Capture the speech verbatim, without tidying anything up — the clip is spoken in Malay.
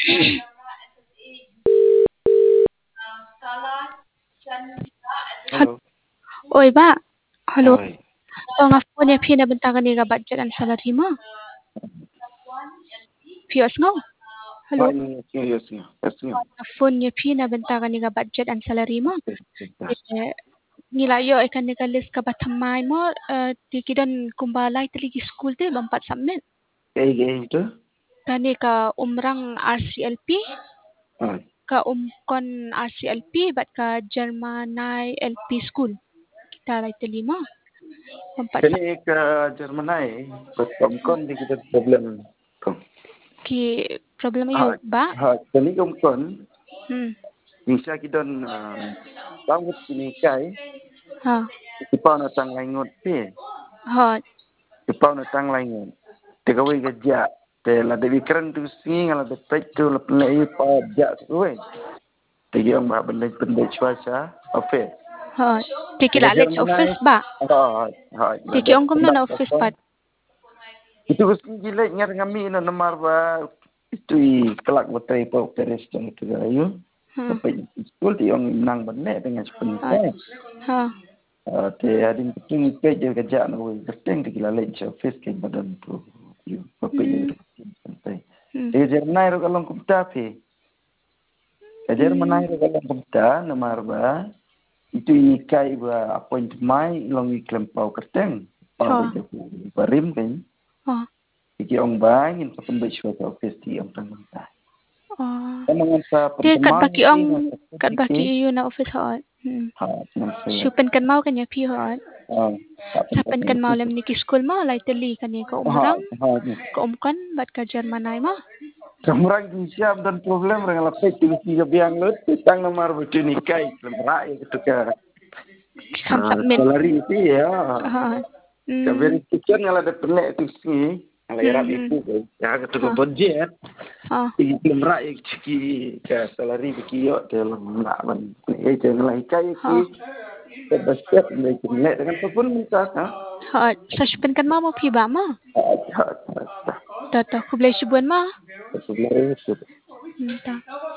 Hal- Hello. Oi ba? Hello. Hi. O nga phone niya pina bentakan ni ga budget and salary mo. Piyos ngo. Hello. Hi, yes, yes, yes, yes, yes. Nga phone niya pina bentakan ni ga budget and salary mo. Yes, yes, yes. Eh, nilayo ikan ni ka list ka batamay mo. eh, Tikidan kumbalay taligi school te bampat submit. Kay gay itu? Kani ka umrang R C L P. Hi. Ka umkon R C L P bat ka Germanay L P school. Kita lay tali mo. Bampat sa Kani ke Jerman ay, betom kon di kita problem kon. ki problem Ha, yun ba? ha, kani kom kon, Hmm. bisa kita tawut kini kai, Ha. ipa na tang laingot pi, Ha. ipa na tang laingot. Tegawai kerja, te la de vikran tu sing ala de pet tu la play pa ja tu. Tegi ang ba benda benda cuaca, ofe. Ha. Tiki Tega la let's Jerman ay, office ba? ha, ha, Tiki ong kumno na office pa. itu gusto gila ngar ngami na namar ba itu i kelak betai pa peres jang itu ayo Ha. sampai school ti yang nang benne dengan sepenuhnya Ha. te adin kutung pe je kerja na we keteng ti gila lek office ke badan tu yo apa je sampai te Jerman ro kalong kumta pe ke Jerman ro kalong kumta namar ba itu i kai ba appoint mai long i klempau keteng pa je barim kan Ha. Iki ong bangin pa pun bersua office ti ong tang mantah. Oh. Kamu sa Ti kat pertemuan baki ong kat baki iyo na office ha. Hmm. Ha, namanya. Syupen kan mau kanya pi ha. Ha, Sapen kan mau lem niki school mo lay tali kani ka umrang ha. ka umkan bat ka Germanay mo. Kamrang di siap dan problem dengan lapet ti si biang lut tang nomor betu ni kai lemra itu ke. Sam submit. Salary ti ya. Ha. Ka Hmm. verification ngala de pelek tu si. Ala irap Hmm. itu ke. Ya ke tu budget. Ha. Ti lemra ik ciki ke salary ki yo te lemra ban. Eh jangan lai kai ki. Sebab ni kena dengan pun minta ha. Ha. Sa syupen kan mau mo pi ba mo? Ha, ha, ha. Ta ta kublay syubuan mo. Sebenarnya itu. Hmm. Ta.